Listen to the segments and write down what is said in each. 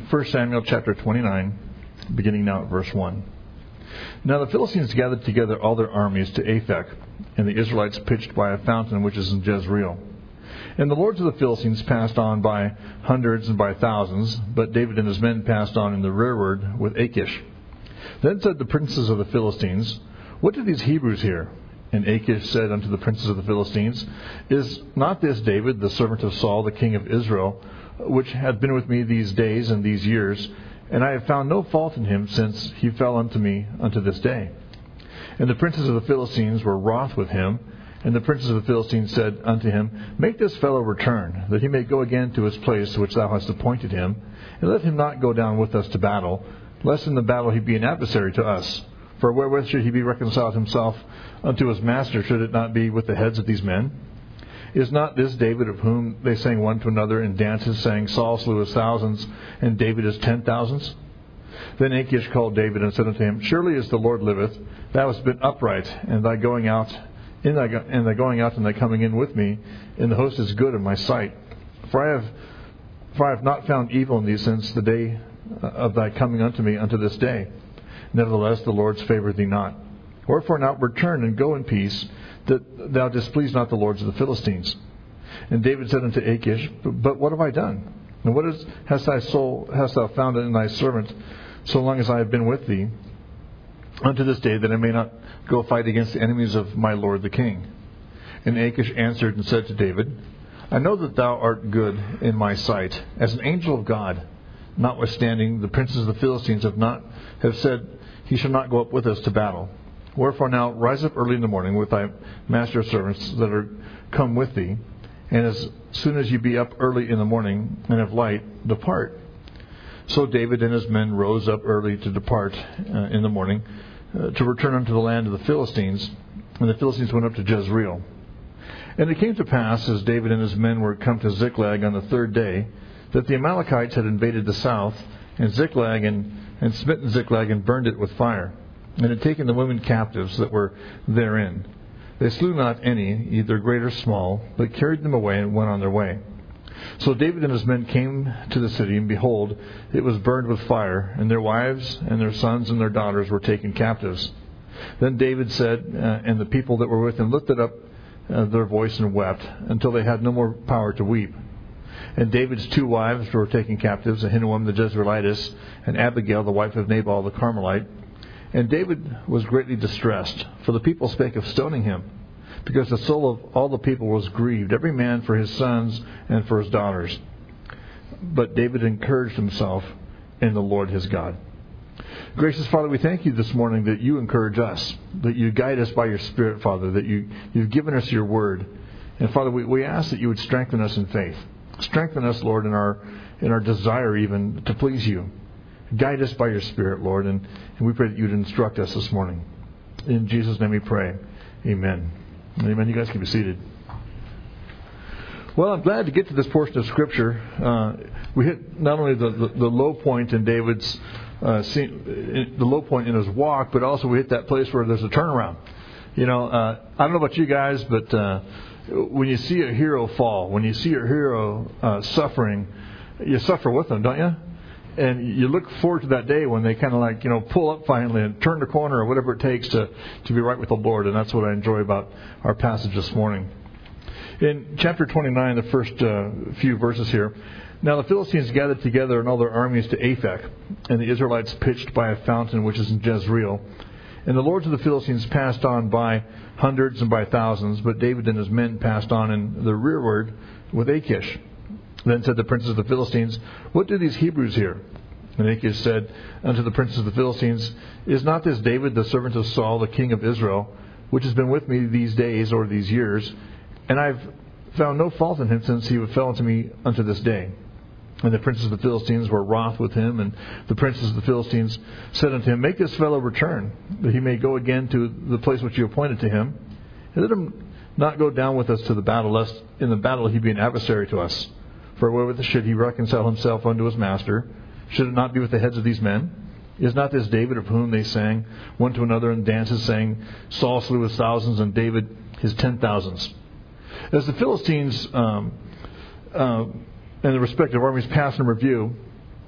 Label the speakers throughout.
Speaker 1: 1 Samuel chapter 29, beginning now at verse 1. Now the Philistines gathered together all their armies to Aphek, and the Israelites pitched by a fountain which is in Jezreel. And the lords of the Philistines passed on by hundreds and by thousands, but David and his men passed on in the rearward with Achish. Then said the princes of the Philistines, What do these Hebrews here? And Achish said unto the princes of the Philistines, Is not this David, the servant of Saul, the king of Israel, which hath been with me these days and these years, and I have found no fault in him since he fell unto me unto this day? And the princes of the Philistines were wroth with him, and the princes of the Philistines said unto him, Make this fellow return, that he may go again to his place which thou hast appointed him, and let him not go down with us to battle, lest in the battle he be an adversary to us. For wherewith should he be reconciled himself unto his master, should it not be with the heads of these men? Is not this David, of whom they sang one to another in dances, saying, Saul slew his thousands, and David his 10,000s? Then Achish called David and said unto him, Surely as the Lord liveth, thou hast been upright, and thy going out and thy coming in with me in the host is good in my sight. For I have not found evil in thee since the day of thy coming unto me unto this day. Nevertheless, the Lord's favoured thee not. Wherefore now return and go in peace, that thou displease not the lords of the Philistines. And David said unto Achish, But what have I done? And what hast thou found in thy servant, so long as I have been with thee, unto this day, that I may not go fight against the enemies of my lord the king? And Achish answered and said to David, I know that thou art good in my sight, as an angel of God. Notwithstanding, the princes of the Philistines have said, He shall not go up with us to battle. Wherefore now rise up early in the morning with thy master's servants that are come with thee, and as soon as ye be up early in the morning and have light, depart. So David and his men rose up early to depart in the morning, to return unto the land of the Philistines, and the Philistines went up to Jezreel. And it came to pass, as David and his men were come to Ziklag on the third day, that the Amalekites had invaded the south, and Ziklag, and smitten Ziklag, and burned it with fire, and had taken the women captives that were therein. They slew not any, either great or small, but carried them away and went on their way. So David and his men came to the city, and behold, it was burned with fire, and their wives and their sons and their daughters were taken captives. Then David said, and the people that were with him lifted up their voice and wept, until they had no more power to weep. And David's two wives were taken captives, Ahinoam the Jezreelitess, and Abigail the wife of Nabal the Carmelite. And David was greatly distressed, for the people spake of stoning him, because the soul of all the people was grieved, every man for his sons and for his daughters. But David encouraged himself in the Lord his God. Gracious Father, we thank you this morning that you encourage us, that you guide us by your Spirit, Father, that you've given us your word. And Father, we ask that you would strengthen us in faith. Strengthen us, Lord, in our desire even to please you. Guide us by your Spirit, Lord, and we pray that you would instruct us this morning. In Jesus' name we pray. Amen. Amen. You guys can be seated. Well, I'm glad to get to this portion of Scripture. We hit not only the low point in David's the low point in his walk, but also we hit that place where there's a turnaround. You know, I don't know about you guys, but when you see a hero fall, when you see a hero suffering, you suffer with them, don't you? And you look forward to that day when they kind of like, pull up finally and turn the corner or whatever it takes to be right with the Lord. And that's what I enjoy about our passage this morning. In chapter 29, the first few verses here, now the Philistines gathered together and all their armies to Aphek, and the Israelites pitched by a fountain which is in Jezreel. And the lords of the Philistines passed on by hundreds and by thousands, but David and his men passed on in the rearward with Achish. Then said the princes of the Philistines, What do these Hebrews here? And Achish said unto the princes of the Philistines, Is not this David, the servant of Saul, the king of Israel, which has been with me these days or these years? And I have found no fault in him since he fell unto me unto this day. And the princes of the Philistines were wroth with him, and the princes of the Philistines said unto him, Make this fellow return, that he may go again to the place which you appointed to him, and let him not go down with us to the battle, lest in the battle he be an adversary to us. For wherewith should he reconcile himself unto his master? Should it not be with the heads of these men? Is not this David, of whom they sang one to another in dances, saying, Saul slew his thousands, and David his 10,000s? As the Philistines and the respective armies pass in review,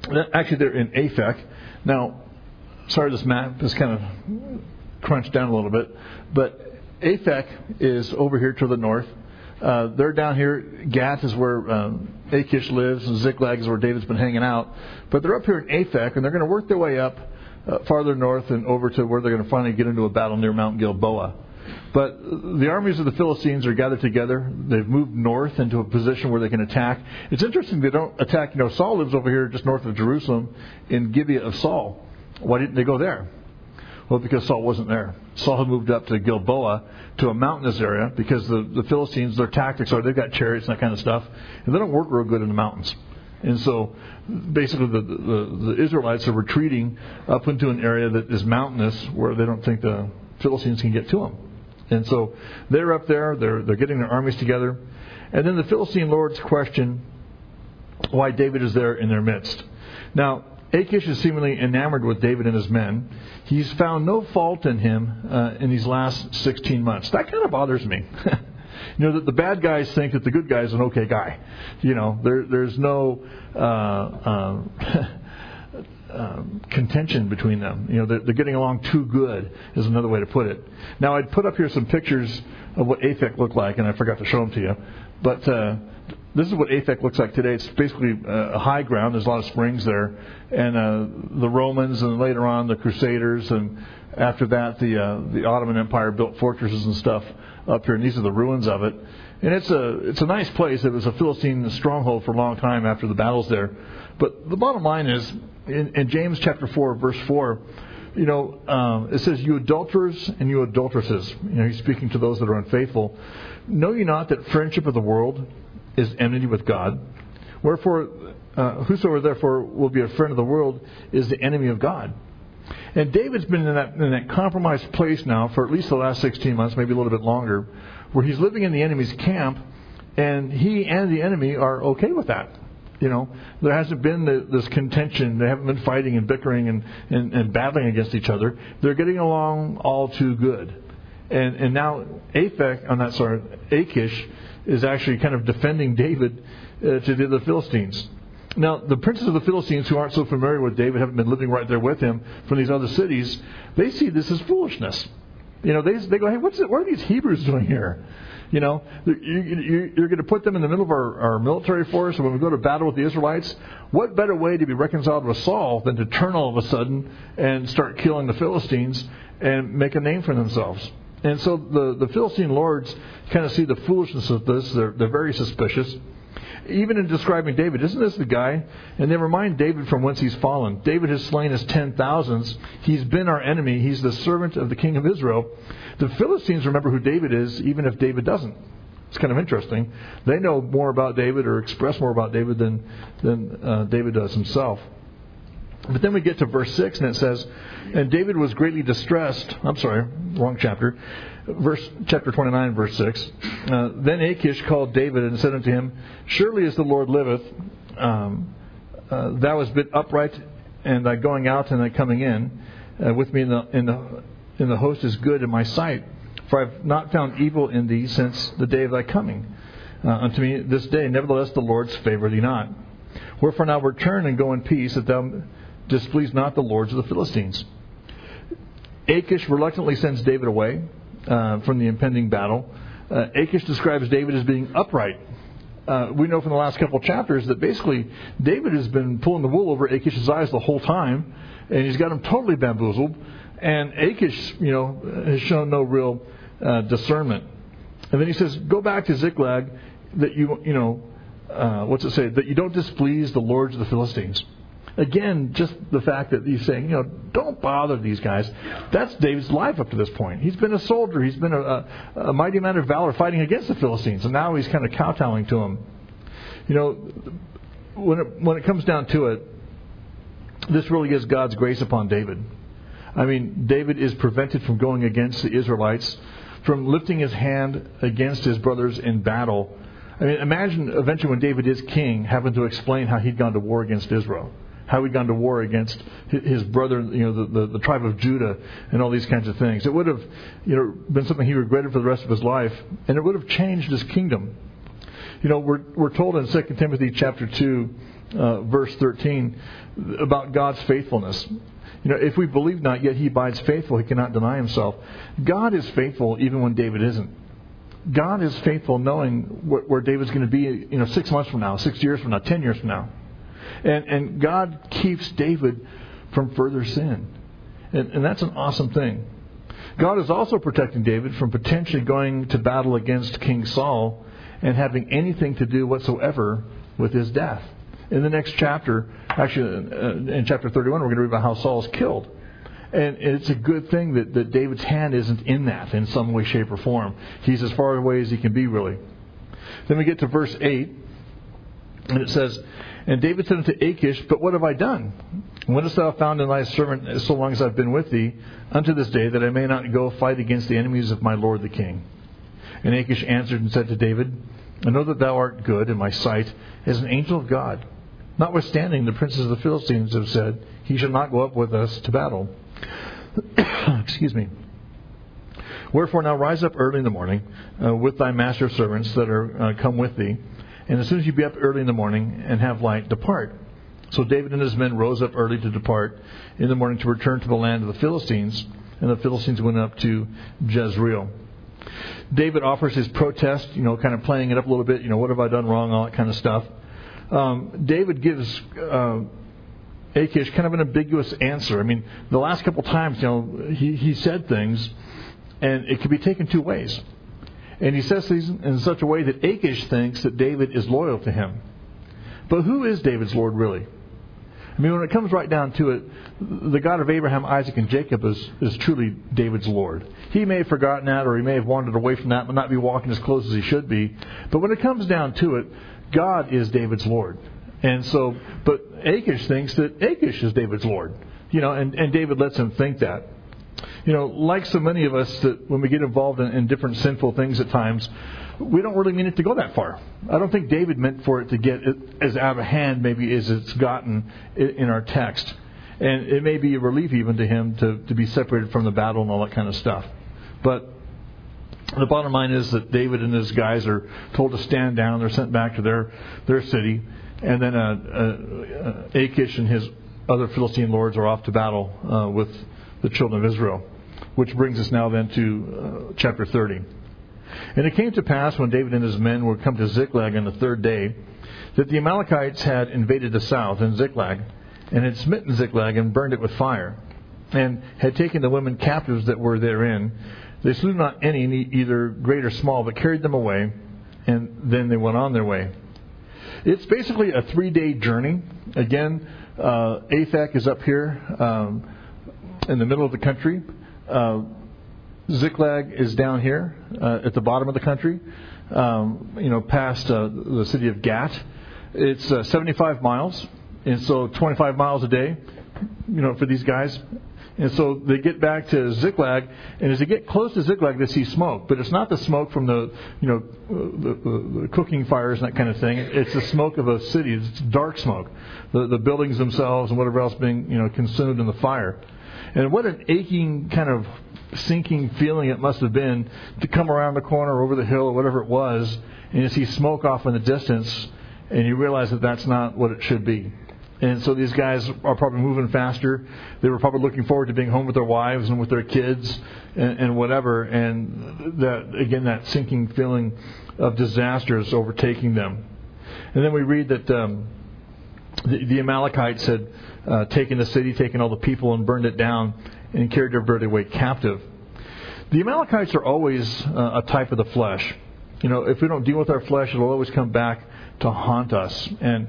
Speaker 1: Actually, they're in Aphek. Now, sorry, this map is kind of crunched down a little bit, but Aphek is over here to the north. They're down here. Gath is where Achish lives, and Ziklag is where David's been hanging out. But they're up here in Aphek, and they're going to work their way up farther north and over to where they're going to finally get into a battle near Mount Gilboa. But the armies of the Philistines are gathered together. They've moved north into a position where they can attack. It's interesting they don't attack. Saul lives over here just north of Jerusalem in Gibeah of Saul. Why didn't they go there? Well, because Saul wasn't there. Saul had moved up to Gilboa, to a mountainous area, because the Philistines, their tactics are they've got chariots and that kind of stuff, and they don't work real good in the mountains. And so basically the Israelites are retreating up into an area that is mountainous where they don't think the Philistines can get to them. And so they're up there, they're getting their armies together. And then the Philistine lords question why David is there in their midst. Now, Achish is seemingly enamored with David and his men. He's found no fault in him in these last 16 months. That kind of bothers me. That the bad guys think that the good guy is an okay guy. There's no contention between them. They're getting along too good is another way to put it. Now, I'd put up here some pictures of what Aphek looked like, and I forgot to show them to you. But this is what Aphek looks like today. It's basically a high ground. There's a lot of springs there. And the Romans, and later on the Crusaders, and after that the Ottoman Empire built fortresses and stuff up here. And these are the ruins of it. And it's a nice place. It was a Philistine stronghold for a long time after the battles there. But the bottom line is, in James chapter 4, verse 4, it says, "You adulterers and you adulteresses," he's speaking to those that are unfaithful, "know ye not that friendship of the world is enmity with God? Wherefore, whosoever therefore will be a friend of the world is the enemy of God." And David's been in that compromised place now for at least the last 16 months, maybe a little bit longer, where he's living in the enemy's camp, and he and the enemy are okay with that. There hasn't been this contention. They haven't been fighting and bickering and battling against each other. They're getting along all too good. And now Achish is actually kind of defending David to the other Philistines. Now, the princes of the Philistines who aren't so familiar with David, haven't been living right there with him from these other cities, they see this as foolishness. They go, "Hey, what are these Hebrews doing here? You're going to put them in the middle of our military force, and when we go to battle with the Israelites, what better way to be reconciled with Saul than to turn all of a sudden and start killing the Philistines and make a name for themselves?" And so the Philistine lords kind of see the foolishness of this. They're very suspicious. Even in describing David, isn't this the guy? And they remind David from whence he's fallen. David has slain his 10,000s. He's been our enemy. He's the servant of the king of Israel. The Philistines remember who David is, even if David doesn't. It's kind of interesting. They know more about David, or express more about David than David does himself. But then we get to verse 6, and it says, "And David was greatly distressed." I'm sorry, wrong chapter. Chapter 29, verse 6. "Then Achish called David and said unto him, Surely as the Lord liveth, thou hast been upright, and thy going out and thy coming in with me in the host is good in my sight. For I have not found evil in thee since the day of thy coming unto me this day. Nevertheless the Lord's favour thee not. Wherefore now return and go in peace, that thou displease not the lords of the Philistines." Achish reluctantly sends David away from the impending battle. Achish describes David as being upright. We know from the last couple of chapters that basically David has been pulling the wool over Achish's eyes the whole time, and he's got him totally bamboozled. And Achish, has shown no real discernment. And then he says, "Go back to Ziklag, that what's it say? That you don't displease the lords of the Philistines." Again, just the fact that he's saying, don't bother these guys. That's David's life up to this point. He's been a soldier. He's been a mighty man of valor fighting against the Philistines. And now he's kind of kowtowing to them. When it comes down to it, this really is God's grace upon David. I mean, David is prevented from going against the Israelites, from lifting his hand against his brothers in battle. I mean, imagine eventually when David is king, having to explain how he'd gone to war against Israel. How he'd gone to war against his brother, the tribe of Judah, and all these kinds of things. It would have, been something he regretted for the rest of his life, and it would have changed his kingdom. We're told in 2 Timothy chapter 2 verse 13, about God's faithfulness. If we believe not, yet he abides faithful, he cannot deny himself. God is faithful even when David isn't. God is faithful knowing where David's going to be 6 months from now, 6 years from now, 10 years from now. And God keeps David from further sin. And that's an awesome thing. God is also protecting David from potentially going to battle against King Saul and having anything to do whatsoever with his death. In the next chapter, actually in chapter 31, we're going to read about how Saul is killed. And it's a good thing that David's hand isn't in that in some way, shape, or form. He's as far away as he can be, really. Then we get to verse 8, and it says, And David said unto Achish, But what have I done? What hast thou found in thy servant so long as I've been with thee unto this day, that I may not go fight against the enemies of my lord the king? And Achish answered and said to David, I know that thou art good in my sight as an angel of God. Notwithstanding, the princes of the Philistines have said, He shall not go up with us to battle. Excuse me. Wherefore now rise up early in the morning with thy master's servants that are come with thee. And as soon as you be up early in the morning and have light, depart. So David and his men rose up early to depart in the morning to return to the land of the Philistines. And the Philistines went up to Jezreel. David offers his protest, kind of playing it up a little bit. What have I done wrong? All that kind of stuff. David gives Achish kind of an ambiguous answer. I mean, the last couple times, he said things, and it could be taken two ways. And he says things in such a way that Achish thinks that David is loyal to him. But who is David's Lord really? I mean, when it comes right down to it, the God of Abraham, Isaac, and Jacob is truly David's Lord. He may have forgotten that, or he may have wandered away from that, but not be walking as close as he should be. But when it comes down to it, God is David's Lord. And so, but Achish thinks that Achish is David's Lord. And David lets him think that. Like so many of us, that when we get involved in different sinful things at times, we don't really mean it to go that far. I don't think David meant for it to get as out of hand maybe as it's gotten in our text. And it may be a relief even to him to be separated from the battle and all that kind of stuff. But the bottom line is that David and his guys are told to stand down. They're sent back to their city. And then Achish and his other Philistine lords are off to battle with the children of Israel. Which brings us now then to chapter 30. And it came to pass when David and his men were come to Ziklag on the third day, that the Amalekites had invaded the south in Ziklag, and had smitten Ziklag and burned it with fire, and had taken the women captives that were therein. They slew not any, either great or small, but carried them away, and then they went on their way. It's basically a 3-day journey. Again, Aphek is up here in the middle of the country. Ziklag is down here at the bottom of the country, past the city of Gat. It's 75 miles, and so 25 miles a day, for these guys. And so they get back to Ziklag, and as they get close to Ziklag, they see smoke. But it's not the smoke from the cooking fires and that kind of thing. It's the smoke of a city. It's dark smoke. The buildings themselves and whatever else being consumed in the fire. And what an aching kind of sinking feeling it must have been to come around the corner or over the hill or whatever it was, and you see smoke off in the distance, and you realize that that's not what it should be. And so these guys are probably moving faster. They were probably looking forward to being home with their wives and with their kids and whatever. And that sinking feeling of disaster is overtaking them. And then we read that the Amalekites had taken the city, taken all the people and burned it down and carried everybody away captive. The Amalekites are always a type of the flesh. If we don't deal with our flesh, it'll always come back to haunt us. And,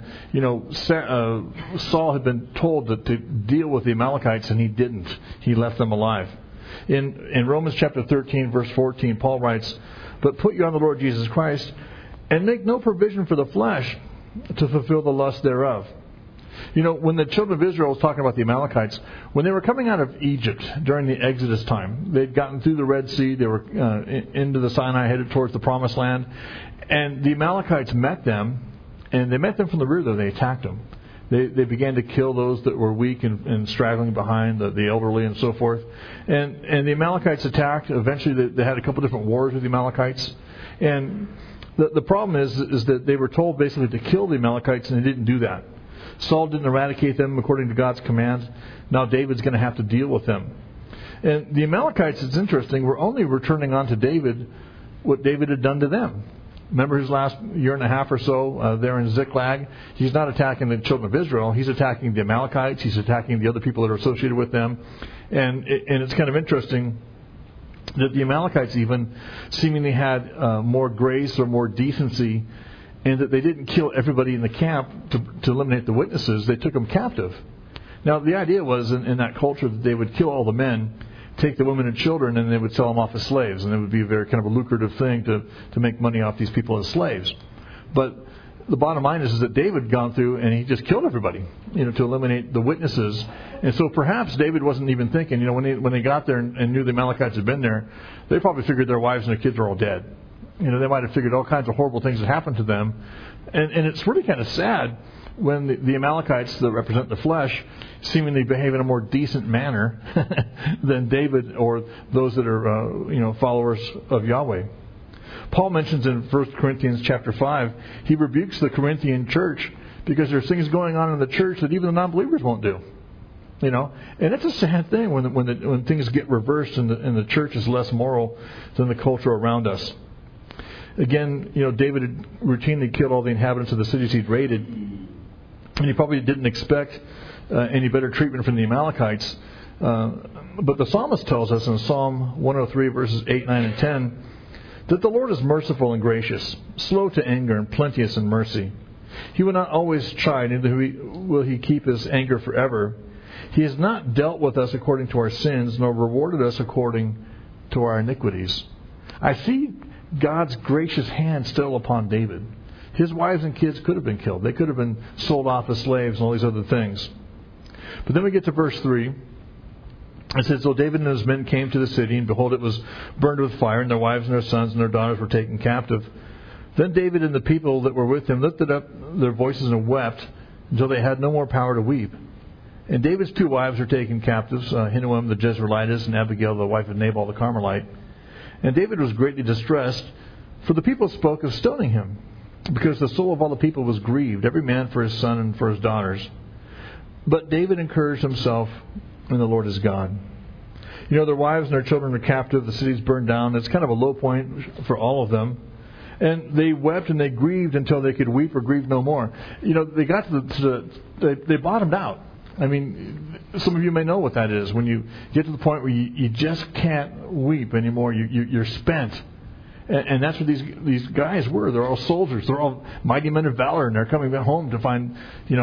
Speaker 1: Saul had been told to deal with the Amalekites, and he didn't. He left them alive. In Romans chapter 13, verse 14, Paul writes, But put you on the Lord Jesus Christ, and make no provision for the flesh to fulfill the lust thereof. When the children of Israel was talking about the Amalekites, when they were coming out of Egypt during the Exodus time, they'd gotten through the Red Sea, they were into the Sinai, headed towards the Promised Land, and the Amalekites met them, and they met them from the rear, though they attacked them. They began to kill those that were weak and straggling behind, the elderly and so forth. And the Amalekites attacked. Eventually they had a couple different wars with the Amalekites. And the problem is that they were told basically to kill the Amalekites, and they didn't do that. Saul didn't eradicate them according to God's command. Now David's going to have to deal with them. And the Amalekites, it's interesting, were only returning on to David what David had done to them. Remember his last year and a half or so there in Ziklag? He's not attacking the children of Israel. He's attacking the Amalekites. He's attacking the other people that are associated with them. And it's kind of interesting that the Amalekites even seemingly had more grace or more decency, and that they didn't kill everybody in the camp to eliminate the witnesses. They took them captive. Now, the idea was in that culture that they would kill all the men, take the women and children, and they would sell them off as slaves. And it would be a very kind of a lucrative thing to make money off these people as slaves. But the bottom line is that David had gone through and he just killed everybody, to eliminate the witnesses. And so perhaps David wasn't even thinking, when they got there and knew the Amalekites had been there, they probably figured their wives and their kids were all dead. They might have figured all kinds of horrible things had happened to them. And it's really kind of sad when the Amalekites that represent the flesh seemingly behave in a more decent manner than David or those that are followers of Yahweh. Paul mentions in 1 Corinthians chapter 5, he rebukes the Corinthian church because there's things going on in the church that even the non-believers won't do. And it's a sad thing when things get reversed and the church is less moral than the culture around us. Again, David had routinely killed all the inhabitants of the cities he'd raided, and he probably didn't expect any better treatment from the Amalekites. But the psalmist tells us in Psalm 103, verses 8, 9, and 10, that the Lord is merciful and gracious, slow to anger and plenteous in mercy. He will not always chide, neither will he keep his anger forever. He has not dealt with us according to our sins, nor rewarded us according to our iniquities. I see God's gracious hand still upon David. His wives and kids could have been killed. They could have been sold off as slaves and all these other things. But then we get to verse 3. It says, So David and his men came to the city, and behold, it was burned with fire, and their wives and their sons and their daughters were taken captive. Then David and the people that were with him lifted up their voices and wept until they had no more power to weep. And David's 2 wives were taken captives, Ahinoam the Jezreelitess and Abigail the wife of Nabal the Carmelite. And David was greatly distressed, for the people spoke of stoning him, because the soul of all the people was grieved, every man for his son and for his daughters. But David encouraged himself in the Lord his God. Their wives and their children were captive, the cities burned down. It's kind of a low point for all of them. And they wept and they grieved until they could weep or grieve no more. They got they bottomed out. I mean, some of you may know what that is. When you get to the point where you just can't weep anymore, you're spent. And that's what these guys were. They're all soldiers. They're all mighty men of valor, and they're coming back home to find,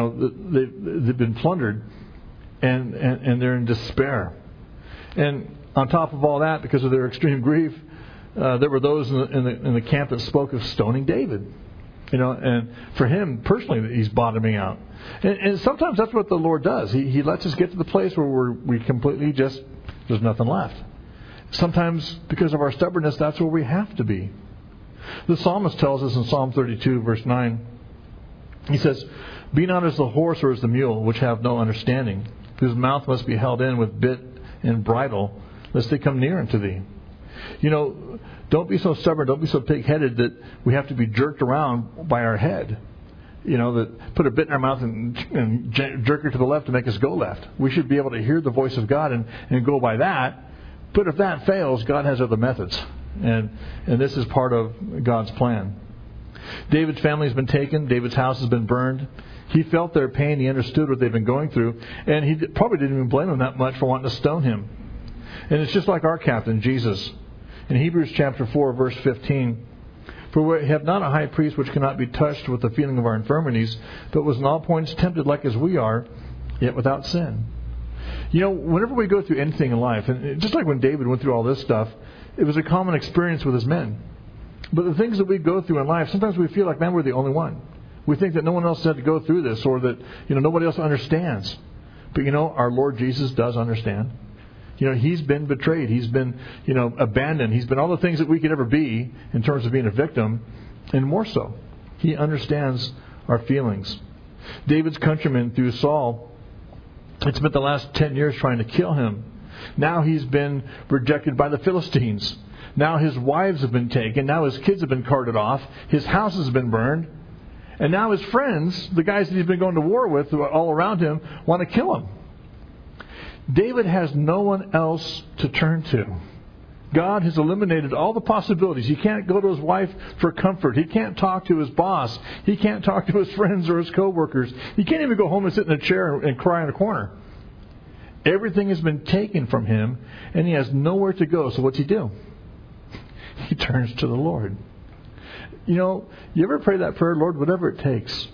Speaker 1: they've been plundered, and they're in despair. And on top of all that, because of their extreme grief, there were those in the camp that spoke of stoning David. And for him personally, he's bottoming out. And sometimes that's what the Lord does. He lets us get to the place where we completely just, there's nothing left. Sometimes because of our stubbornness, that's where we have to be. The psalmist tells us in Psalm 32, verse 9, he says, Be not as the horse or as the mule, which have no understanding, whose mouth must be held in with bit and bridle, lest they come near unto thee. Don't be so stubborn, don't be so pig-headed that we have to be jerked around by our head. That put a bit in our mouth and jerk it to the left to make us go left. We should be able to hear the voice of God and go by that. But if that fails, God has other methods. And this is part of God's plan. David's family has been taken. David's house has been burned. He felt their pain. He understood what they've been going through. And he probably didn't even blame them that much for wanting to stone him. And it's just like our captain, Jesus. In Hebrews chapter 4, verse 15, For we have not a high priest which cannot be touched with the feeling of our infirmities, but was in all points tempted like as we are, yet without sin. Whenever we go through anything in life, and just like when David went through all this stuff, it was a common experience with his men. But the things that we go through in life, sometimes we feel like, man, we're the only one. We think that no one else had to go through this, or that, nobody else understands. But, our Lord Jesus does understand. He's been betrayed. He's been, abandoned. He's been all the things that we could ever be in terms of being a victim, and more so. He understands our feelings. David's countrymen through Saul had spent the last 10 years trying to kill him. Now he's been rejected by the Philistines. Now his wives have been taken. Now his kids have been carted off. His house has been burned. And now his friends, the guys that he's been going to war with all around him, want to kill him. David has no one else to turn to. God has eliminated all the possibilities. He can't go to his wife for comfort. He can't talk to his boss. He can't talk to his friends or his coworkers. He can't even go home and sit in a chair and cry in a corner. Everything has been taken from him, and he has nowhere to go. So what's he do? He turns to the Lord. You ever pray that prayer, Lord, whatever it takes?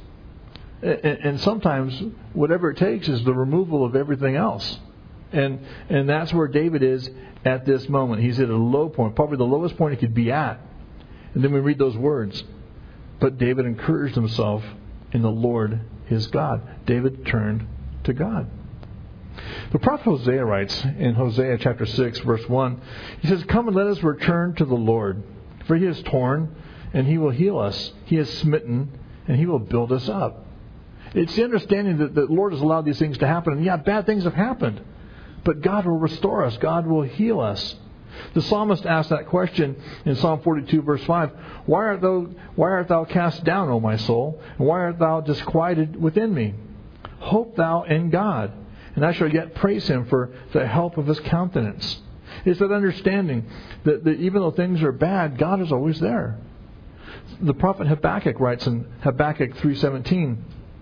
Speaker 1: And sometimes whatever it takes is the removal of everything else. And that's where David is at this moment. He's at a low point, probably the lowest point he could be at. And then we read those words. But David encouraged himself in the Lord his God. David turned to God. The prophet Hosea writes in Hosea chapter 6, verse 1, he says, "Come and let us return to the Lord, for he has torn, and he will heal us. He has smitten, and he will build us up." It's the understanding that the Lord has allowed these things to happen. And yeah, bad things have happened. But God will restore us. God will heal us. The psalmist asked that question in Psalm 42, verse 5. Why art thou cast down, O my soul? And why art thou disquieted within me? Hope thou in God, and I shall yet praise him for the help of his countenance. It's that understanding that even though things are bad, God is always there. The prophet Habakkuk writes in Habakkuk 3:17.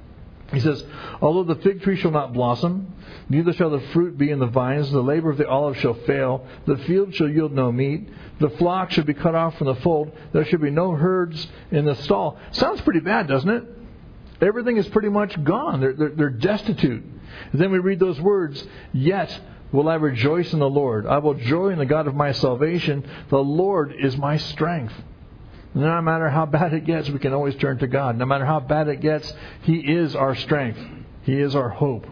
Speaker 1: He says, "Although the fig tree shall not blossom, neither shall the fruit be in the vines, the labor of the olive shall fail, the field shall yield no meat, the flock should be cut off from the fold, there should be no herds in the stall." Sounds pretty bad, doesn't it? Everything is pretty much gone. They're destitute. And then we read those words, "Yet will I rejoice in the Lord. I will joy in the God of my salvation. The Lord is my strength." No matter how bad it gets, we can always turn to God. No matter how bad it gets, He is our strength. He is our hope.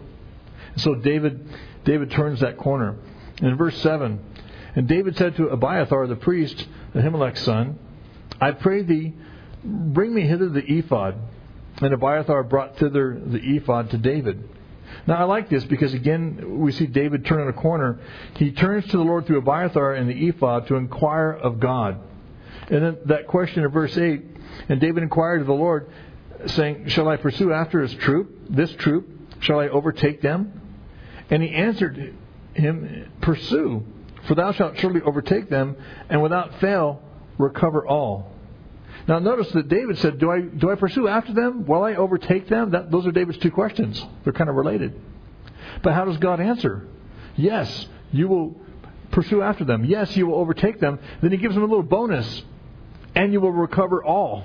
Speaker 1: So David turns that corner. In verse 7, "And David said to Abiathar the priest, Ahimelech's son, I pray thee, bring me hither the ephod. And Abiathar brought thither the ephod to David." Now I like this because again we see David turning a corner. He turns to the Lord through Abiathar and the ephod to inquire of God. And then that question in verse 8, "And David inquired of the Lord, saying, Shall I pursue after this troop? Shall I overtake them? And he answered him, Pursue, for thou shalt surely overtake them, and without fail recover all." Now notice that David said, do I pursue after them? Will I overtake them? Those are David's two questions. They're kind of related. But how does God answer? Yes, you will pursue after them. Yes, you will overtake them. Then he gives them a little bonus. And you will recover all.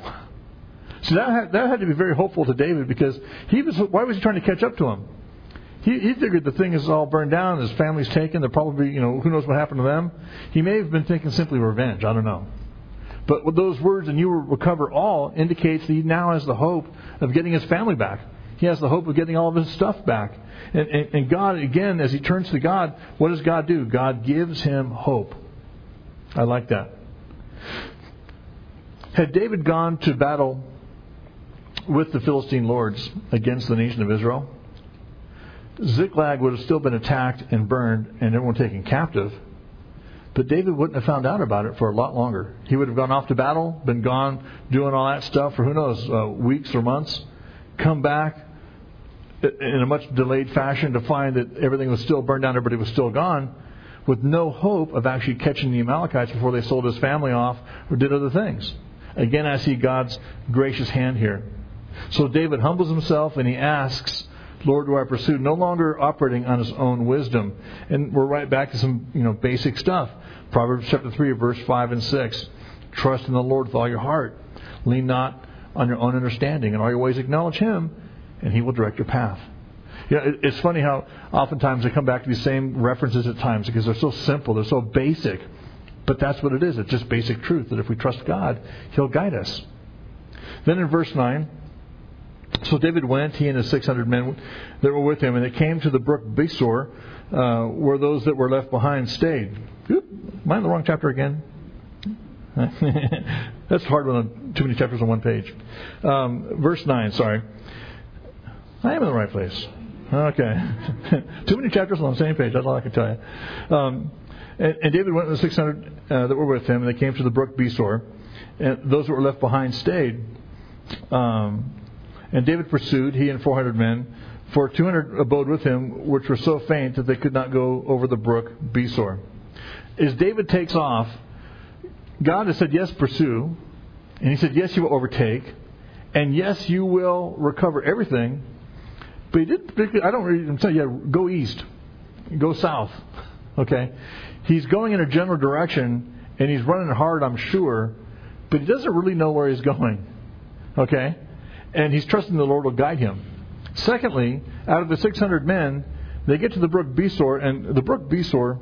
Speaker 1: So that had to be very hopeful to David, because why was he trying to catch up to him? He figured the thing is all burned down, his family's taken, they're probably, who knows what happened to them. He may have been thinking simply revenge, I don't know. But with those words, "and you will recover all," indicates that he now has the hope of getting his family back. He has the hope of getting all of his stuff back. And God, again, as he turns to God, what does God do? God gives him hope. I like that. Had David gone to battle with the Philistine lords against the nation of Israel, Ziklag would have still been attacked and burned and everyone taken captive. But David wouldn't have found out about it for a lot longer. He would have gone off to battle, been gone doing all that stuff for who knows, weeks or months, come back in a much delayed fashion to find that everything was still burned down, everybody was still gone, with no hope of actually catching the Amalekites before they sold his family off or did other things. Again, I see God's gracious hand here. So David humbles himself and he asks, "Lord, do I pursue?" No longer operating on his own wisdom. And we're right back to some basic stuff. Proverbs chapter 3, verse 5 and 6. "Trust in the Lord with all your heart. Lean not on your own understanding. In all your ways acknowledge Him, and He will direct your path." It's funny how oftentimes they come back to these same references at times because they're so simple, they're so basic. But that's what it is. It's just basic truth that if we trust God, He'll guide us. Then in verse 9, "So David went, he and his 600 men that were with him, and they came to the brook Besor, where those that were left behind stayed." Oop, am I in the wrong chapter again? That's hard when too many chapters on one page. Verse 9, sorry. I am in the right place. Okay. Too many chapters on the same page. That's all I can tell you. And David went with the 600 that were with him, and they came to the brook Besor. And those that were left behind stayed. And David pursued, he and 400 men, for 200 abode with him, which were so faint that they could not go over the brook Besor. As David takes off, God has said, yes, pursue. And he said, yes, you will overtake. And yes, you will recover everything. But he didn't particularly, I don't really say, yeah, go east. Go south. Okay? He's going in a general direction, and he's running hard, I'm sure, but he doesn't really know where he's going. Okay? And he's trusting the Lord will guide him. Secondly, out of the 600 men, they get to the brook Besor, and the brook Besor,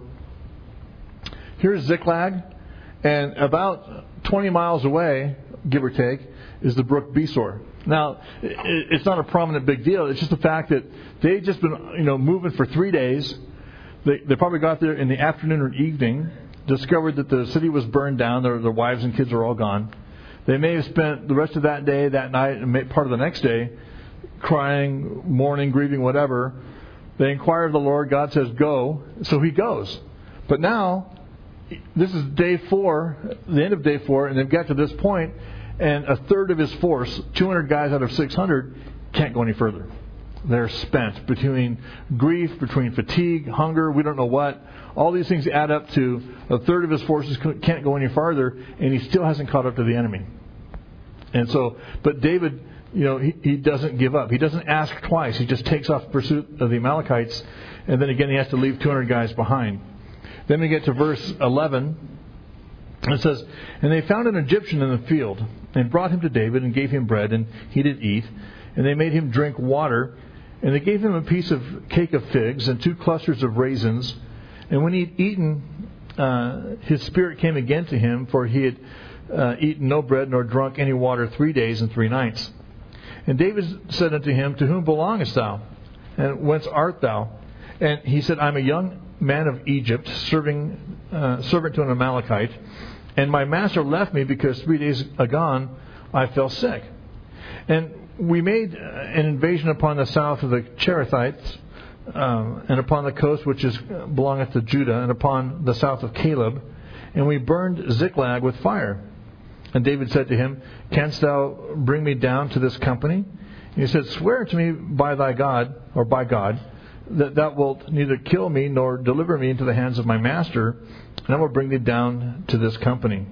Speaker 1: here's Ziklag, and about 20 miles away, give or take, is the brook Besor. Now, it's not a prominent big deal. It's just the fact that they'd just been, moving for 3 days. They probably got there in the afternoon or evening, discovered that the city was burned down. Their wives and kids are all gone. They may have spent the rest of that day, that night, and part of the next day crying, mourning, grieving, whatever. They inquire of the Lord. God says, go. So he goes. But now, this is day 4, the end of day 4, and they've got to this point, and a third of his force, 200 guys out of 600, can't go any further. They're spent between grief, between fatigue, hunger, we don't know what. All these things add up to a third of his forces can't go any farther, and he still hasn't caught up to the enemy. And so, but David, he doesn't give up. He doesn't ask twice. He just takes off in pursuit of the Amalekites, and then again he has to leave 200 guys behind. Then we get to verse 11. It says, and they found an Egyptian in the field, and brought him to David, and gave him bread, and he did eat. And they made him drink water, and they gave him a piece of cake of figs, and 2 clusters of raisins. And when he had eaten, his spirit came again to him, for he had eaten no bread, nor drunk any water 3 days and 3 nights. And David said unto him, to whom belongest thou? And whence art thou? And he said, I am a young man of Egypt, servant to an Amalekite. And my master left me because 3 days agone I fell sick. And we made an invasion upon the south of the Cherethites, and upon the coast which belongeth to Judah, and upon the south of Caleb. And we burned Ziklag with fire. And David said to him, canst thou bring me down to this company? And he said, swear to me by thy God, or by God, that thou wilt neither kill me nor deliver me into the hands of my master, and I will bring thee down to this company.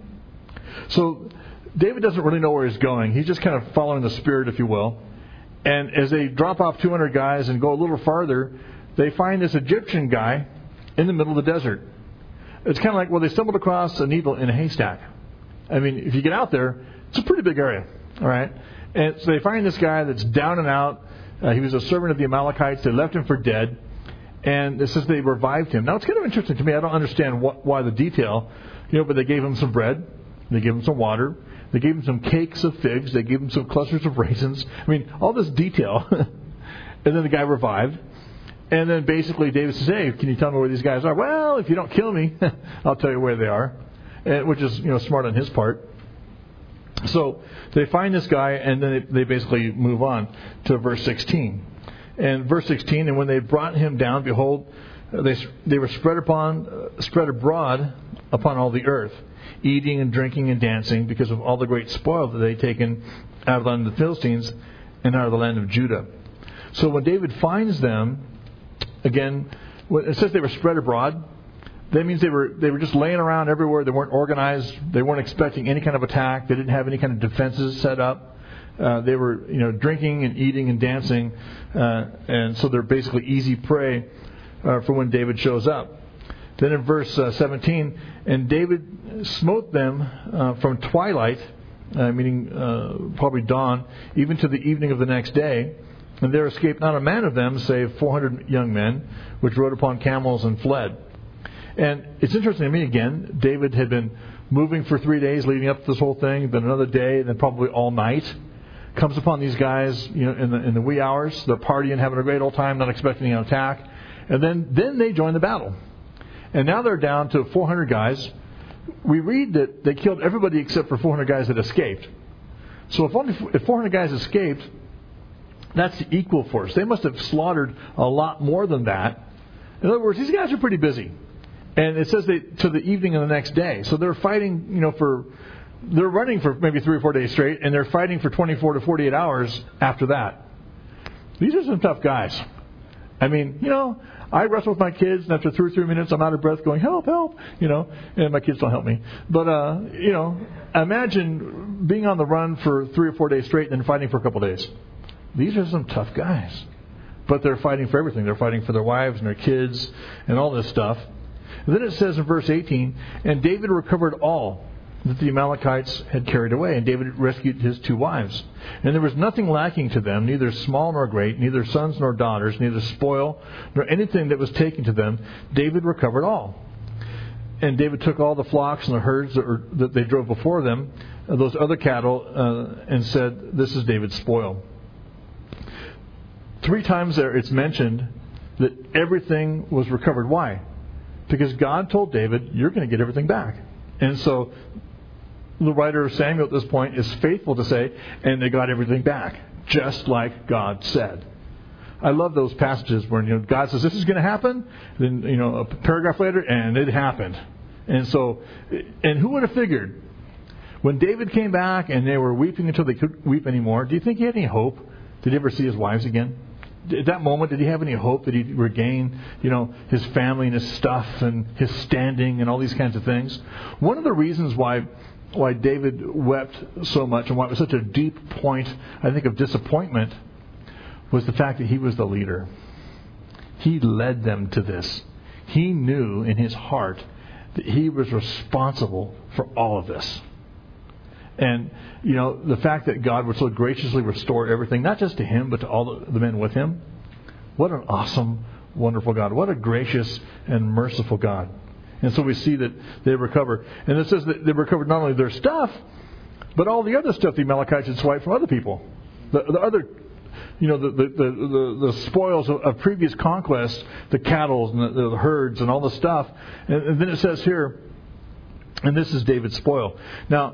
Speaker 1: So David doesn't really know where he's going. He's just kind of following the Spirit, if you will. And as they drop off 200 guys and go a little farther, they find this Egyptian guy in the middle of the desert. It's kind of like, well, they stumbled across a needle in a haystack. I mean, if you get out there, it's a pretty big area, all right? And so they find this guy that's down and out. He was a servant of the Amalekites. They left him for dead. And it says they revived him. Now, it's kind of interesting to me. I don't understand why the detail, but they gave him some bread. They gave him some water. They gave him some cakes of figs. They gave him some clusters of raisins. I mean, all this detail. And then the guy revived. And then basically David says, hey, can you tell me where these guys are? Well, if you don't kill me, I'll tell you where they are. Which is, smart on his part. So they find this guy, and then they basically move on to verse 16. And verse 16, and when they brought him down, behold, they were spread abroad upon all the earth, eating and drinking and dancing, because of all the great spoil that they had taken out of the land of the Philistines and out of the land of Judah. So when David finds them, again, it says they were spread abroad. That means they were just laying around everywhere. They weren't organized. They weren't expecting any kind of attack. They didn't have any kind of defenses set up. They were, drinking and eating and dancing, and so they're basically easy prey for when David shows up. Then in verse 17, and David smote them from twilight, meaning probably dawn, even to the evening of the next day. And there escaped not a man of them, save 400 young men, which rode upon camels and fled. And it's interesting to me, again, David had been moving for 3 days leading up to this whole thing, then another day, then probably all night. Comes upon these guys, in the wee hours. They're partying, having a great old time, not expecting an attack. And then they join the battle. And now they're down to 400 guys. We read that they killed everybody except for 400 guys that escaped. So if 400 guys escaped, that's the equal force. They must have slaughtered a lot more than that. In other words, these guys are pretty busy. And it says to the evening of the next day. So they're fighting, for they're running for maybe 3 or 4 days straight, and they're fighting for 24 to 48 hours after that. These are some tough guys. I mean, I wrestle with my kids, and after 2 or 3 minutes, I'm out of breath going, help, help, and my kids don't help me. But, imagine being on the run for 3 or 4 days straight and then fighting for a couple days. These are some tough guys. But they're fighting for everything. They're fighting for their wives and their kids and all this stuff. And then it says in verse 18, and David recovered all that the Amalekites had carried away, and David rescued his 2 wives. And there was nothing lacking to them, neither small nor great, neither sons nor daughters, neither spoil, nor anything that was taken to them. David recovered all. And David took all the flocks and the herds that they drove before them, those other cattle, and said, this is David's spoil. 3 times there it's mentioned that everything was recovered. Why? Because God told David, you're going to get everything back. And so the writer of Samuel at this point is faithful to say, and they got everything back, just like God said. I love those passages where God says this is going to happen, then a paragraph later, and it happened. And so, and who would have figured when David came back and they were weeping until they couldn't weep anymore? Do you think he had any hope? Did he ever see his wives again? At that moment, did he have any hope that he'd regain, his family and his stuff and his standing and all these kinds of things? One of the reasons why David wept so much and why it was such a deep point, I think, of disappointment was the fact that he was the leader. He led them to this. He knew in his heart that he was responsible for all of this. And, the fact that God would so graciously restore everything, not just to him, but to all the men with him. What an awesome, wonderful God. What a gracious and merciful God. And so we see that they recover. And it says that they recovered not only their stuff, but all the other stuff the Amalekites had swiped from other people. The other, the spoils of previous conquests, the cattle and the herds and all the stuff. And then it says here, and this is David's spoil. Now,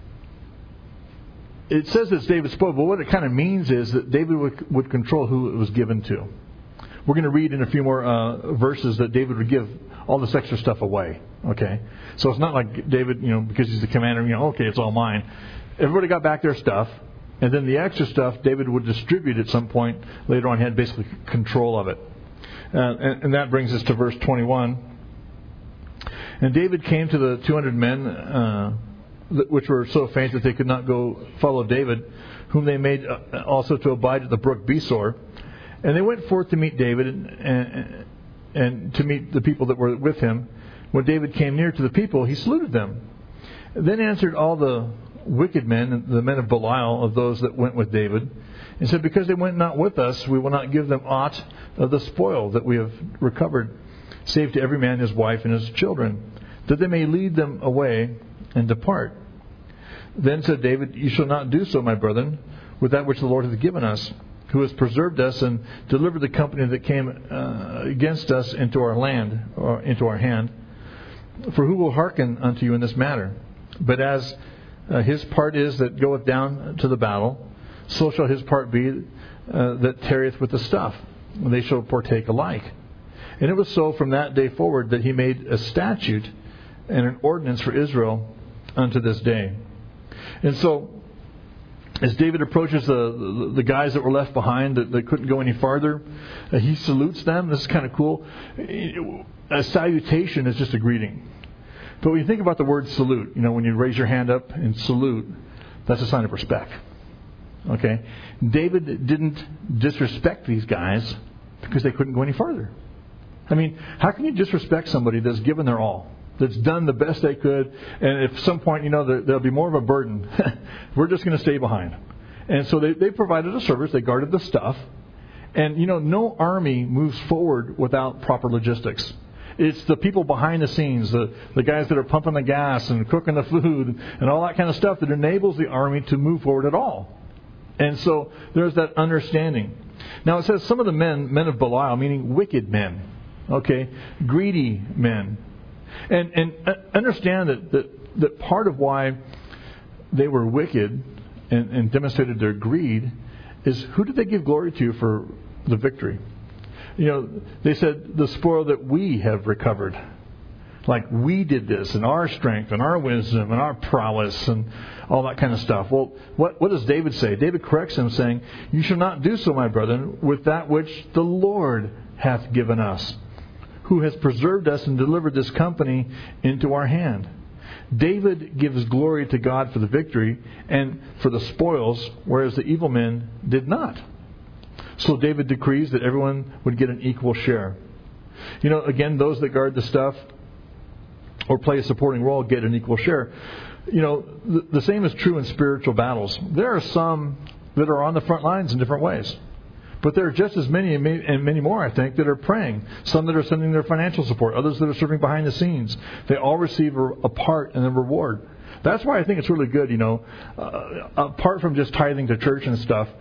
Speaker 1: it says it's David's spoil, but what it kind of means is that David would control who it was given to. We're going to read in a few more verses that David would give all this extra stuff away. Okay, so it's not like David, because he's the commander, okay, it's all mine. Everybody got back their stuff, and then the extra stuff David would distribute at some point later on. He had basically control of it, and that brings us to verse 21. And David came to the 200 men. Which were so faint that they could not go follow David, whom they made also to abide at the brook Besor. And they went forth to meet David and to meet the people that were with him. When David came near to the people, he saluted them. Then answered all the wicked men, the men of Belial, of those that went with David, and said, because they went not with us, we will not give them aught of the spoil that we have recovered, save to every man his wife and his children, that they may lead them away and depart. Then said David, you shall not do so, my brethren, with that which the Lord hath given us, who has preserved us and delivered the company that came against us into our land, or into our hand. For who will hearken unto you in this matter? But as his part is that goeth down to the battle, so shall his part be that tarrieth with the stuff. They shall partake alike. And it was so from that day forward that he made a statute and an ordinance for Israel unto this day. And so, as David approaches the guys that were left behind that couldn't go any farther, he salutes them. This is kind of cool. A salutation is just a greeting. But when you think about the word salute, when you raise your hand up and salute, that's a sign of respect. Okay? David didn't disrespect these guys because they couldn't go any farther. I mean, how can you disrespect somebody that's given their all? That's done the best they could, and at some point, there'll be more of a burden. We're just going to stay behind. And so they provided a service. They guarded the stuff. And, no army moves forward without proper logistics. It's the people behind the scenes, the guys that are pumping the gas and cooking the food and all that kind of stuff that enables the army to move forward at all. And so there's that understanding. Now it says some of the men of Belial, meaning wicked men, okay, greedy men. And understand that part of why they were wicked and demonstrated their greed is, who did they give glory to for the victory? They said the spoil that we have recovered. like we did this in our strength and our wisdom and our prowess and all that kind of stuff. Well, what does David say? David corrects him saying, "You shall not do so, my brethren, with that which the Lord hath given us, who has preserved us and delivered this company into our hand." David gives glory to God for the victory and for the spoils, whereas the evil men did not. So David decrees that everyone would get an equal share. Again, those that guard the stuff or play a supporting role get an equal share. The same is true in spiritual battles. There are some that are on the front lines in different ways. But there are just as many and many more, I think, that are praying. Some that are sending their financial support. Others that are serving behind the scenes. They all receive a part and a reward. That's why I think it's really good, apart from just tithing to church and stuff,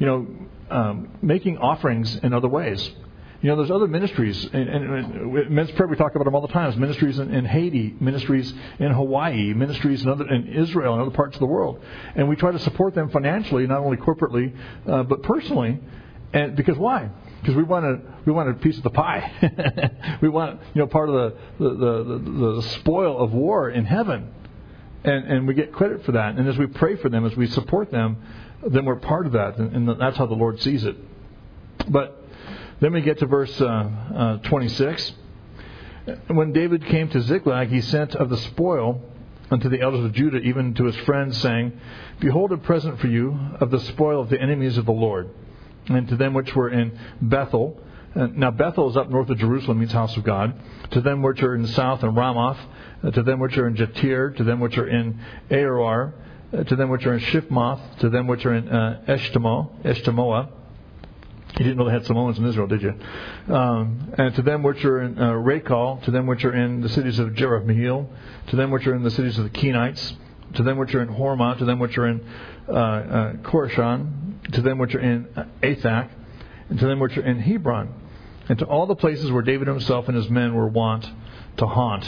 Speaker 1: making offerings in other ways. There's other ministries. And Men's Prayer, we talk about them all the time. Ministries in Haiti, ministries in Hawaii, ministries in Israel and other parts of the world. And we try to support them financially, not only corporately, but personally. And because why? Because we want a piece of the pie. We want part of the spoil of war in heaven, and we get credit for that. And as we pray for them, as we support them, then we're part of that, and that's how the Lord sees it. But then we get to verse 26. When David came to Ziklag, he sent of the spoil unto the elders of Judah, even to his friends, saying, "Behold, a present for you of the spoil of the enemies of the Lord." And to them which were in Bethel. Now Bethel is up north of Jerusalem, means house of God. To them which are in the south in Ramoth. To them which are in Jatir. To them which are in Aroer. To them which are in Shifmoth. To them which are in Eshtemoa. You didn't know they had Samoans in Israel, did you? And to them which are in Rakal. To them which are in the cities of Jerahmeel. To them which are in the cities of the Kenites. To them which are in Hormah. To them which are in Korashan. To them which are in Athak, and to them which are in Hebron, and to all the places where David himself and his men were wont to haunt,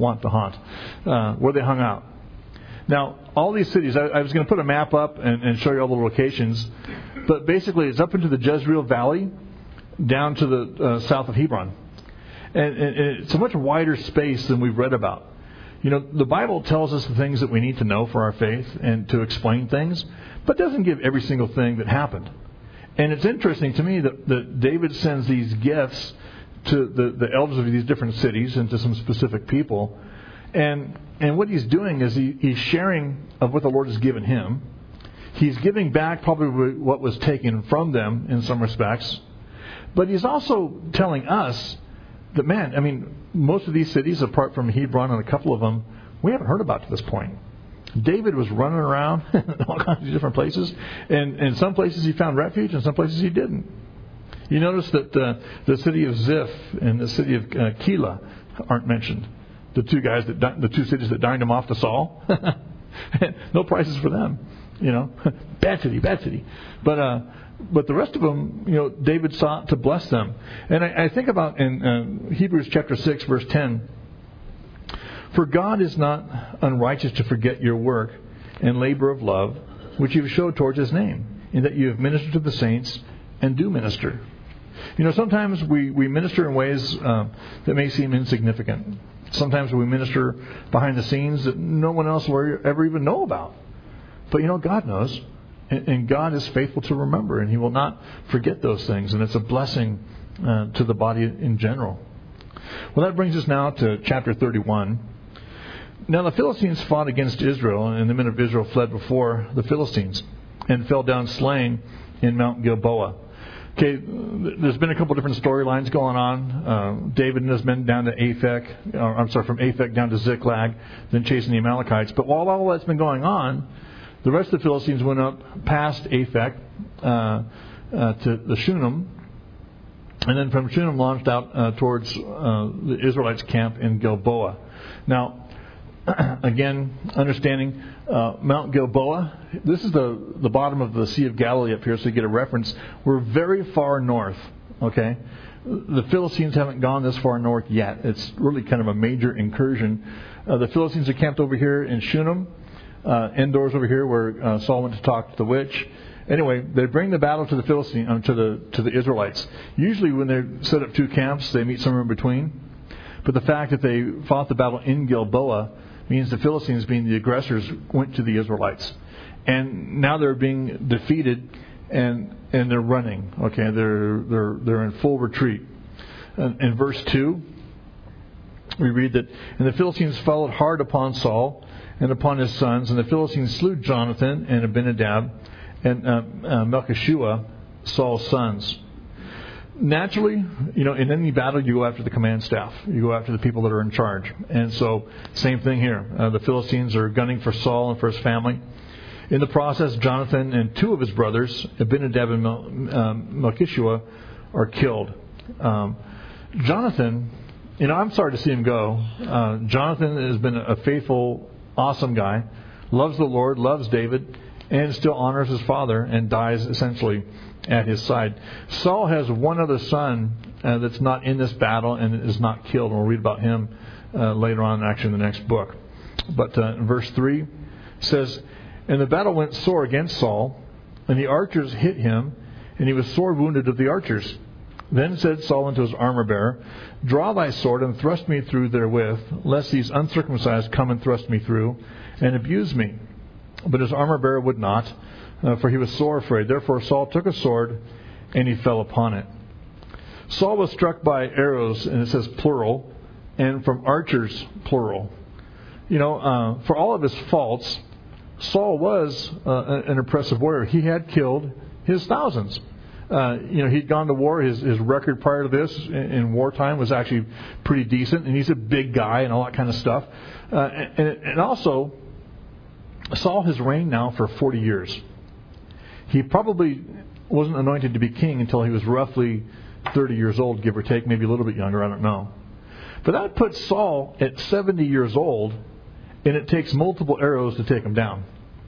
Speaker 1: where they hung out. Now, all these cities, I was going to put a map up and show you all the locations, but basically it's up into the Jezreel Valley, down to the south of Hebron. And it's a much wider space than we've read about. The Bible tells us the things that we need to know for our faith and to explain things, but doesn't give every single thing that happened. And it's interesting to me that David sends these gifts to the elders of these different cities and to some specific people. And what he's doing is he's sharing of what the Lord has given him. He's giving back probably what was taken from them in some respects. But he's also telling us that, most of these cities, apart from Hebron and a couple of them, we haven't heard about to this point. David was running around in all kinds of different places. And in some places he found refuge, and some places he didn't. You notice that the city of Ziph and the city of Keilah aren't mentioned. The two cities that dined him off to Saul. No prices for them. Bad city. But the rest of them, David sought to bless them. And I think about in Hebrews chapter 6, verse 10, "For God is not unrighteous to forget your work and labor of love, which you have showed towards his name, in that you have ministered to the saints and do minister." Sometimes we minister in ways that may seem insignificant. Sometimes we minister behind the scenes that no one else will ever even know about. But God knows. And God is faithful to remember, and he will not forget those things. And it's a blessing to the body in general. Well, that brings us now to chapter 31. Now the Philistines fought against Israel, and the men of Israel fled before the Philistines and fell down slain in Mount Gilboa. Okay, there's been a couple different storylines going on. David and his men down to from Aphek down to Ziklag, then chasing the Amalekites. But while all that's been going on, the rest of the Philistines went up past Aphek to the Shunem, and then from Shunem launched out towards the Israelites' camp in Gilboa. Now, again, understanding Mount Gilboa, this is the bottom of the Sea of Galilee up here, so you get a reference. We're very far north, okay? The Philistines haven't gone this far north yet. It's really kind of a major incursion. The Philistines are camped over here in Shunem. Indoors over here where Saul went to talk to the witch. Anyway, they bring the battle to the Philistines, to the Israelites. Usually when they set up two camps, they meet somewhere in between. But the fact that they fought the battle in Gilboa means the Philistines, being the aggressors, went to the Israelites. And now they're being defeated and they're running. Okay, they're in full retreat. In verse 2, we read that, and the Philistines followed hard upon Saul and upon his sons, and the Philistines slew Jonathan and Abinadab and Melchishua, Saul's sons. Naturally, in any battle, you go after the command staff. You go after the people that are in charge. And so, same thing here. The Philistines are gunning for Saul and for his family. In the process, Jonathan and two of his brothers, Abinadab and Melchishua, are killed. Jonathan, I'm sorry to see him go. Jonathan has been a faithful, awesome guy, loves the Lord, loves David, and still honors his father and dies essentially at his side. Saul has one other son that's not in this battle and is not killed. We'll read about him later on, actually, in the next book. But verse 3 says, and the battle went sore against Saul, and the archers hit him, and he was sore wounded of the archers. Then said Saul unto his armor-bearer, draw thy sword and thrust me through therewith, lest these uncircumcised come and thrust me through, and abuse me. But his armor-bearer would not, for he was sore afraid. Therefore Saul took a sword, and he fell upon it. Saul was struck by arrows, and it says plural, and from archers, plural. For all of his faults, Saul was an impressive warrior. He had killed his thousands. He'd gone to war. His record prior to this in wartime was actually pretty decent, and he's a big guy and all that kind of stuff. And also, Saul has reigned now for 40 years. He probably wasn't anointed to be king until he was roughly 30 years old, give or take, maybe a little bit younger, I don't know. But that puts Saul at 70 years old, and it takes multiple arrows to take him down.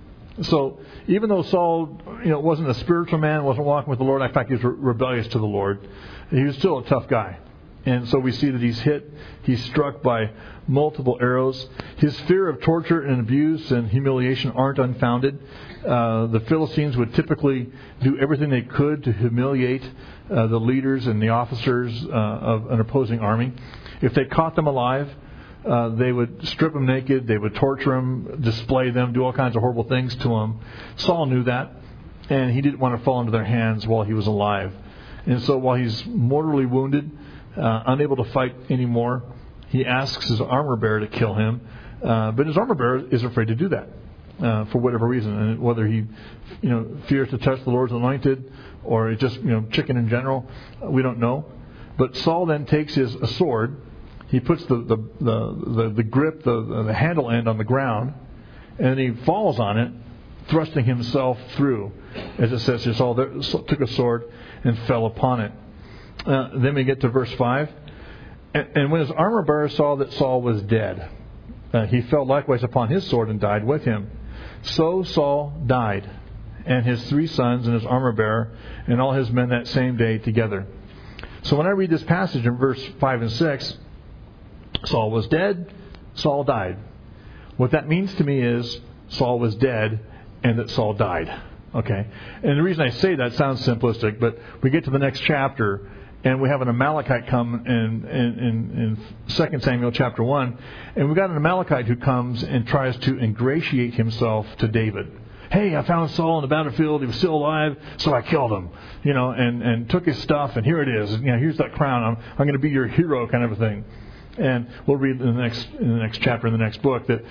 Speaker 1: So even though Saul, wasn't a spiritual man, wasn't walking with the Lord, in fact, he was rebellious to the Lord, he was still a tough guy. And so we see that he's struck by multiple arrows. His fear of torture and abuse and humiliation aren't unfounded. The Philistines would typically do everything they could to humiliate the leaders and the officers of an opposing army. If they caught them alive, they would strip them naked, they would torture them, display them, do all kinds of horrible things to them. Saul knew that, and he didn't want to fall into their hands while he was alive. And so while he's mortally wounded, unable to fight anymore, he asks his armor-bearer to kill him. But his armor-bearer is afraid to do that for whatever reason. And whether he fears to touch the Lord's anointed or it's just chicken in general, we don't know. But Saul then takes a sword. He puts the grip, the handle end on the ground, and he falls on it, thrusting himself through. As it says here, Saul took a sword and fell upon it. Then we get to verse 5. And when his armor-bearer saw that Saul was dead, he fell likewise upon his sword and died with him. So Saul died, and his 3 sons and his armor-bearer, and all his men that same day together. So when I read this passage in verse 5 and 6, Saul was dead, Saul died. What that means to me is Saul was dead and that Saul died. Okay? And the reason I say that sounds simplistic, but we get to the next chapter and we have an Amalekite come in 2 Samuel chapter 1, and we've got an Amalekite who comes and tries to ingratiate himself to David. Hey, I found Saul in the battlefield. He was still alive, so I killed him. And took his stuff, and here it is. Here's that crown. I'm going to be your hero, kind of a thing. And we'll read in the next chapter in the next book that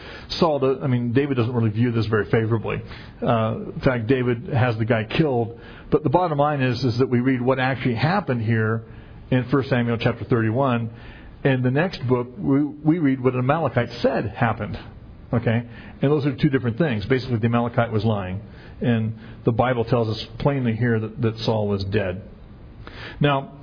Speaker 1: David doesn't really view this very favorably. In fact, David has the guy killed. But the bottom line is that we read what actually happened here in 1 Samuel chapter 31. And the next book, we read what an Amalekite said happened. Okay? And those are two different things. Basically, the Amalekite was lying. And the Bible tells us plainly here that Saul was dead. Now,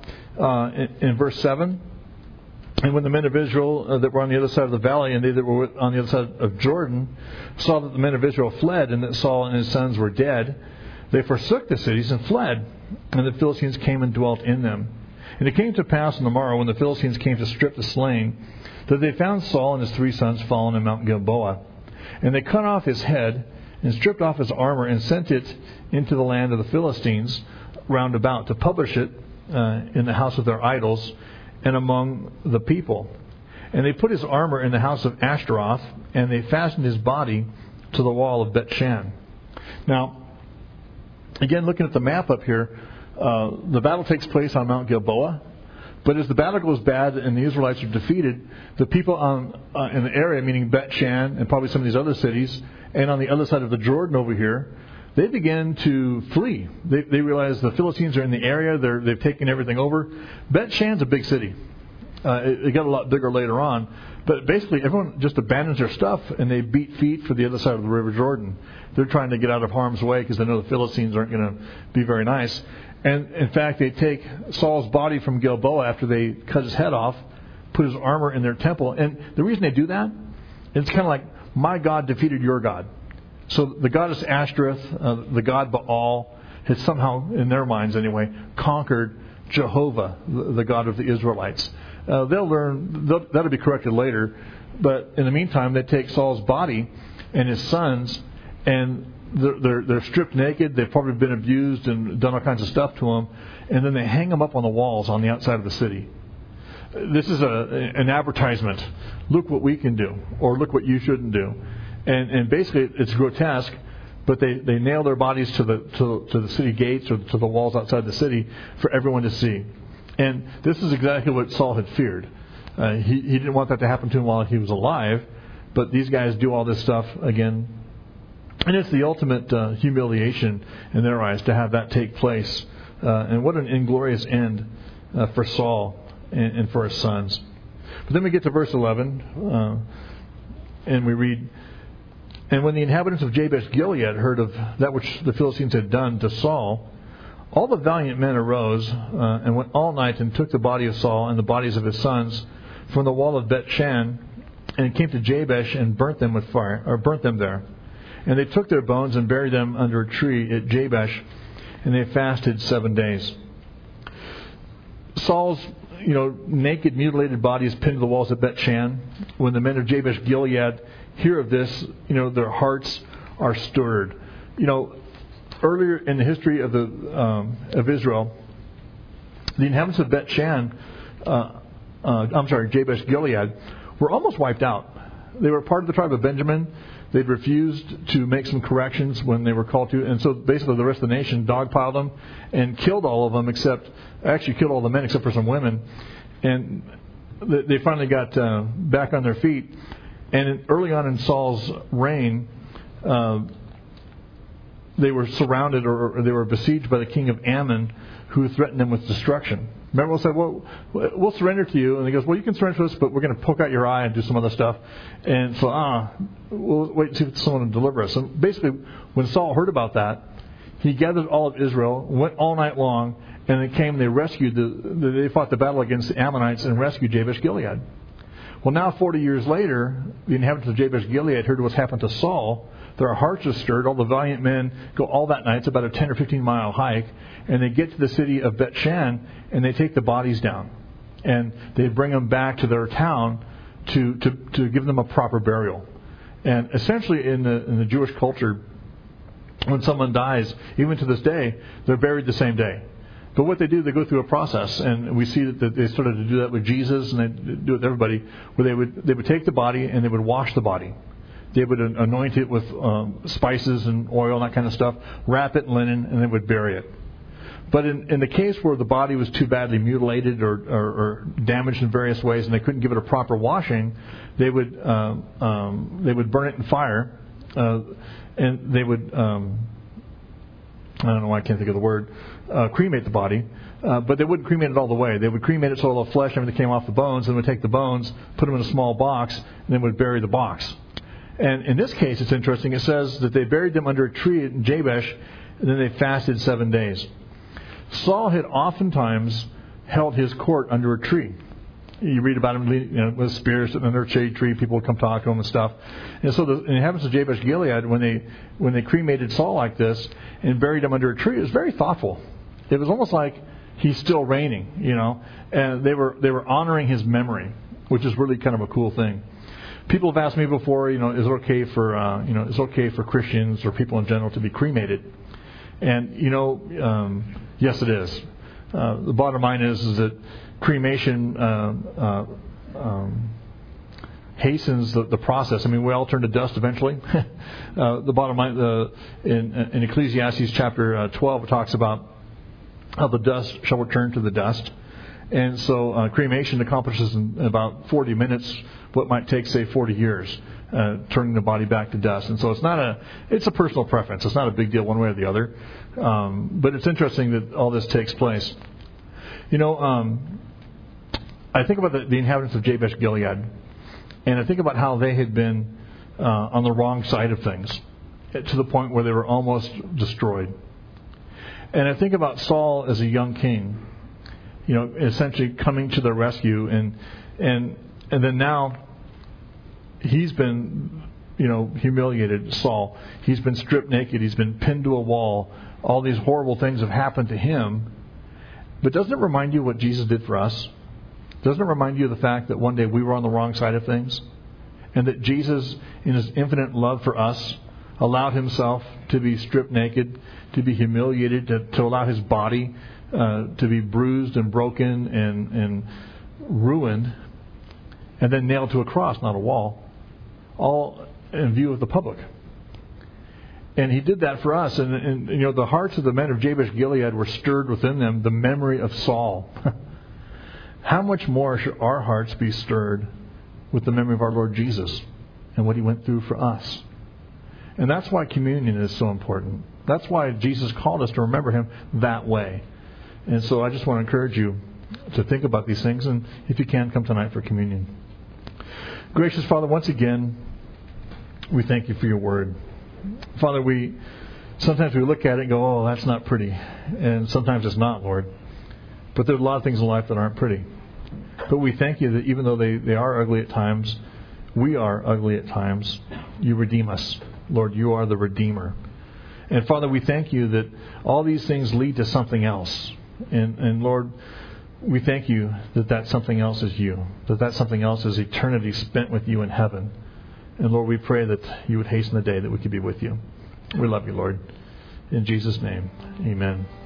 Speaker 1: in verse 7, and when the men of Israel that were on the other side of the valley and they that were on the other side of Jordan saw that the men of Israel fled and that Saul and his sons were dead, they forsook the cities and fled. And the Philistines came and dwelt in them. And it came to pass on the morrow, when the Philistines came to strip the slain, that they found Saul and his 3 sons fallen in Mount Gilboa. And they cut off his head and stripped off his armor and sent it into the land of the Philistines round about to publish it in the house of their idols and among the people. And they put his armor in the house of Ashtaroth, and they fastened his body to the wall of Bet-shan. Now, again, looking at the map up here, the battle takes place on Mount Gilboa. But as the battle goes bad and the Israelites are defeated, the people in the area, meaning Bet-shan and probably some of these other cities, and on the other side of the Jordan over here, they begin to flee. They realize the Philistines are in the area. They've taken everything over. Bet-shan's a big city. It got a lot bigger later on. But basically, everyone just abandons their stuff and they beat feet for the other side of the River Jordan. They're trying to get out of harm's way because they know the Philistines aren't going to be very nice. And in fact, they take Saul's body from Gilboa after they cut his head off, put his armor in their temple. And the reason they do that, it's kind of like, my God defeated your God. So the goddess Ashtoreth, the god Baal, has somehow, in their minds anyway, conquered Jehovah, the God of the Israelites. They'll learn, that'll be corrected later. But in the meantime, they take Saul's body and his sons, and they're stripped naked. They've probably been abused and done all kinds of stuff to them. And then they hang them up on the walls on the outside of the city. This is an advertisement. Look what we can do, or look what you shouldn't do. And basically, it's grotesque. But they nail their bodies to the city gates or to the walls outside the city for everyone to see. And this is exactly what Saul had feared. He didn't want that to happen to him while he was alive. But these guys do all this stuff again. And it's the ultimate humiliation in their eyes to have that take place. And what an inglorious end for Saul and for his sons. But then we get to verse 11, and we read, "And when the inhabitants of Jabesh-Gilead heard of that which the Philistines had done to Saul, all the valiant men arose and went all night and took the body of Saul and the bodies of his sons from the wall of Bet-shan and came to Jabesh and burnt them with fire, or burnt them there. And they took their bones and buried them under a tree at Jabesh, and they fasted 7 days." Saul's, naked, mutilated body is pinned to the walls of Bet-shan. When the men of Jabesh-Gilead hear of this, their hearts are stirred. Earlier in the history of Israel, the inhabitants of Bet-shan, Jabesh-Gilead, were almost wiped out. They were part of the tribe of Benjamin. They'd refused to make some corrections when they were called to. And so basically the rest of the nation dogpiled them and killed all of them killed all the men except for some women. And they finally got back on their feet. And early on in Saul's reign, they were surrounded or they were besieged by the king of Ammon, who threatened them with destruction. Remember, we said, "Well, we'll surrender to you." And he goes, "Well, you can surrender to us, but we're going to poke out your eye and do some other stuff." And so, we'll wait and see if someone will deliver us. So basically, when Saul heard about that, he gathered all of Israel, went all night long, and they came and they rescued they fought the battle against the Ammonites and rescued Jabesh-Gilead. Well, now 40 years later, the inhabitants of Jabesh-Gilead heard what's happened to Saul. Their hearts are stirred. All the valiant men go all that night. It's about a 10 or 15 mile hike. And they get to the city of Bet-shan, and they take the bodies down. And they bring them back to their town to give them a proper burial. And essentially in the Jewish culture, when someone dies, even to this day, they're buried the same day. But what they do, they go through a process, and we see that they started to do that with Jesus, and they do it with everybody, where they would take the body and they would wash the body. They would anoint it with spices and oil and that kind of stuff, wrap it in linen, and they would bury it. But in the case where the body was too badly mutilated or damaged in various ways, and they couldn't give it a proper washing, they would burn it in fire, and they would I don't know why I can't think of the word, cremate the body. But they wouldn't cremate it all the way. They would cremate it so all the flesh and everything came off the bones, and would take the bones, put them in a small box, and then would bury the box. And in this case, it's interesting. It says that they buried them under a tree in Jabesh, and then they fasted 7 days. Saul had oftentimes held his court under a tree. You read about him with spears sitting under a shade tree. People would come talk to him and stuff. And so the inhabitants of Jabesh-Gilead, when they cremated Saul like this and buried him under a tree, it was very thoughtful. It was almost like he's still reigning, And they were honoring his memory, which is really kind of a cool thing. People have asked me before, is it okay for Christians or people in general to be cremated? And yes, it is. The bottom line is that cremation hastens the process. I mean, we all turn to dust eventually. The bottom line, in Ecclesiastes chapter 12, it talks about how the dust shall return to the dust. And so cremation accomplishes in about 40 minutes what might take, say, 40 years, turning the body back to dust. And so it's a personal preference. It's not a big deal one way or the other. But it's interesting that all this takes place. I think about the inhabitants of Jabesh Gilead, and I think about how they had been on the wrong side of things, to the point where they were almost destroyed. And I think about Saul as a young king, essentially coming to their rescue, and then now he's been, humiliated. Saul, he's been stripped naked, he's been pinned to a wall. All these horrible things have happened to him. But doesn't it remind you what Jesus did for us? Doesn't it remind you of the fact that one day we were on the wrong side of things? And that Jesus, in His infinite love for us, allowed Himself to be stripped naked, to be humiliated, to allow His body to be bruised and broken and ruined, and then nailed to a cross, not a wall, all in view of the public. And He did that for us. And the hearts of the men of Jabesh Gilead were stirred within them the memory of Saul. How much more should our hearts be stirred with the memory of our Lord Jesus and what He went through for us? And that's why communion is so important. That's why Jesus called us to remember Him that way. And so I just want to encourage you to think about these things, and if you can, come tonight for communion. Gracious Father, once again, we thank You for Your Word. Father, sometimes we look at it and go, oh, that's not pretty. And sometimes it's not, Lord. But there's a lot of things in life that aren't pretty. But we thank You that even though they are ugly at times, we are ugly at times, You redeem us. Lord, You are the Redeemer. And Father, we thank You that all these things lead to something else. And Lord, we thank You that something else is You. That something else is eternity spent with You in heaven. And Lord, we pray that You would hasten the day that we could be with You. We love You, Lord. In Jesus' name, amen.